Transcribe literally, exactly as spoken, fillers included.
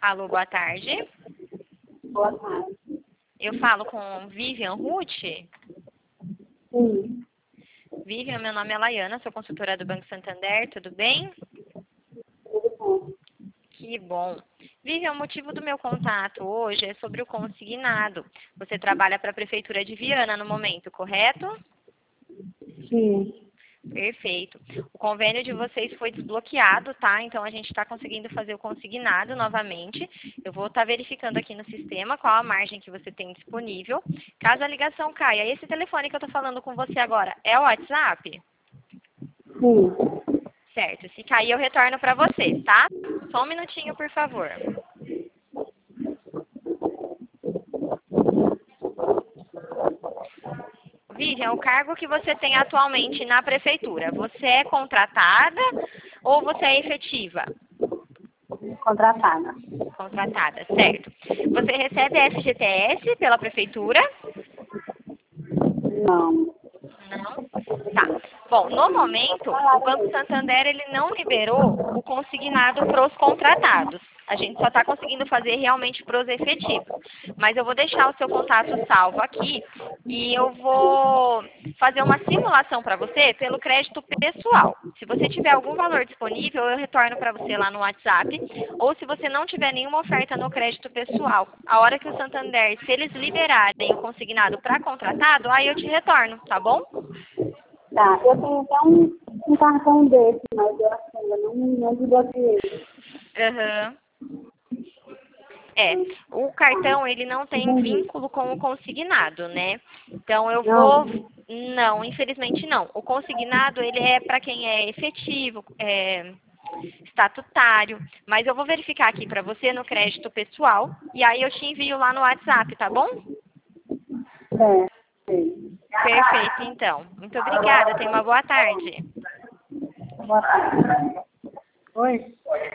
Alô, boa tarde. Boa tarde. Eu falo com Vivian Ruth. Sim, Vivian, meu nome é Laiana, sou consultora do Banco Santander, tudo bem? tudo bom. Que bom. Vivian, o motivo do meu contato hoje é sobre o consignado. Você trabalha para a Prefeitura de Viana no momento, correto? Sim, Perfeito. O convênio de vocês foi desbloqueado, tá? Então a gente está conseguindo fazer o consignado novamente. Eu vou estar verificando aqui no sistema qual a margem que você tem disponível. Caso a ligação caia, esse telefone que eu estou falando com você agora é o WhatsApp? sim. Certo. Se cair, eu retorno para você, tá? Só um minutinho, por favor. Vivian, o cargo que você tem atualmente na prefeitura, você é contratada ou você é efetiva? Contratada. Contratada, certo. Você recebe F G T S pela prefeitura? Não. Não? Tá. Bom, no momento, o Banco Santander ele não liberou o consignado para os contratados. A gente só está conseguindo fazer realmente para os efetivos. Mas eu vou deixar o seu contato salvo aqui e eu vou fazer uma simulação para você pelo crédito pessoal. Se você tiver algum valor disponível, eu retorno para você lá no WhatsApp. Ou se você não tiver nenhuma oferta no crédito pessoal, a hora que o Santander, se eles liberarem o consignado para contratado, aí eu te retorno, tá bom? Tá, eu tenho até um, um cartão desse, mas eu acho que ainda não, não desbloqueei. Aham. É, o cartão ele não tem Entendi. vínculo com o consignado, né? Então eu vou, Não? não, infelizmente não. O consignado ele é para quem é efetivo, é estatutário, mas eu vou verificar aqui para você no crédito pessoal e aí eu te envio lá no WhatsApp, tá bom? É. Sei. Perfeito, então. Muito obrigada. Tenha uma boa tarde. Boa tarde. Oi?